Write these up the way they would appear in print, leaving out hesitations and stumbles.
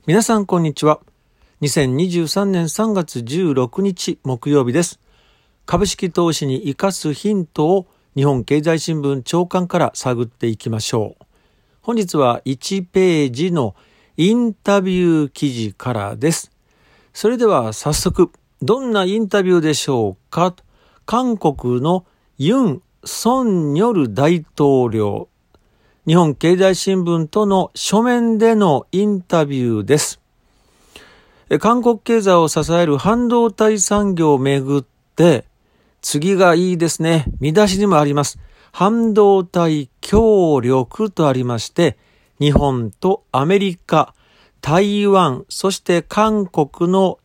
皆さんこんにちは。2023年3月16日木曜日です。株式投資に生かすヒントを日本経済新聞長官から探っていきましょう。本日は1ページのインタビュー記事からです。それでは早速、どんなインタビューでしょうか。韓国のユン・ソンニョル大統領、日本経済新聞との書面でのインタビューです。韓国経済を支える半導体産業をめぐって、次がいいですね。見出しにもあります。半導体協力とありまして、日本とアメリカ、台湾、そして韓国の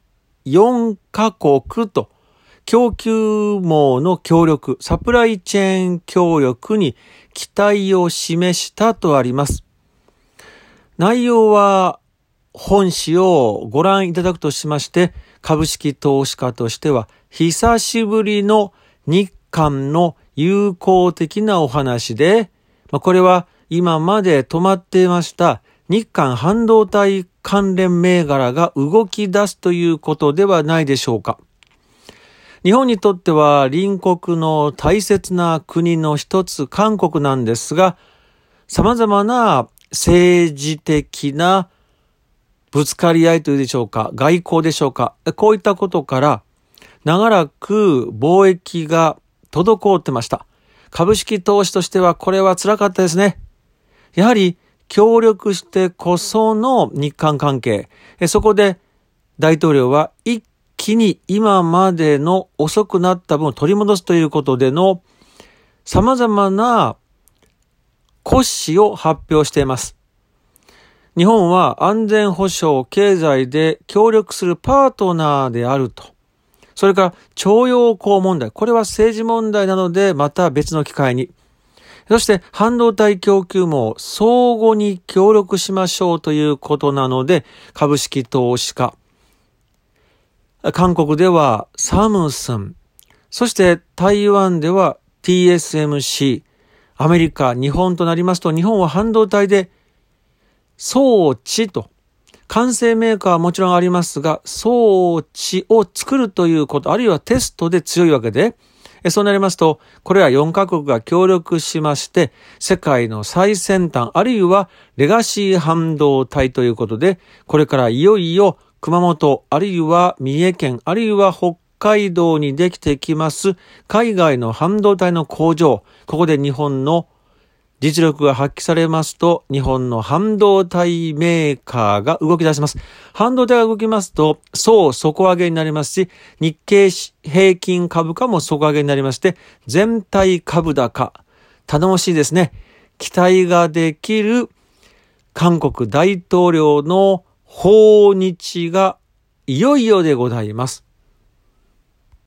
4カ国と供給網の協力、サプライチェーン協力に期待を示したとあります。内容は本誌をご覧いただくとしまして、株式投資家としては久しぶりの日韓の友好的なお話で、これは今まで止まっていました日韓半導体関連銘柄が動き出すということではないでしょうか。日本にとっては隣国の大切な国の一つ韓国なんですが、様々な政治的なぶつかり合いというでしょうか、外交でしょうか、こういったことから長らく貿易が滞ってました。株式投資としてはこれは辛かったですね。やはり協力してこその日韓関係、そこで大統領は一気に今までの遅くなった分を取り戻すということでの様々な骨子を発表しています。日本は安全保障、経済で協力するパートナーであると。それから徴用工問題。これは政治問題なのでまた別の機会に。そして半導体供給網相互に協力しましょうということなので、株式投資家。韓国ではサムスン。そして台湾では TSMC。アメリカ、日本となりますと、日本は半導体で装置と、完成メーカーはもちろんありますが、装置を作るということ、あるいはテストで強いわけで、そうなりますと、これは4カ国が協力しまして、世界の最先端、あるいはレガシー半導体ということで、これからいよいよ熊本、あるいは三重県、あるいは北海道にできてきます海外の半導体の工場、ここで日本の実力が発揮されますと、日本の半導体メーカーが動き出します。半導体が動きますと、底上げになりますし、日経平均株価も底上げになりまして、全体株高、頼もしいですね。期待ができる韓国大統領の訪日がいよいよでございます。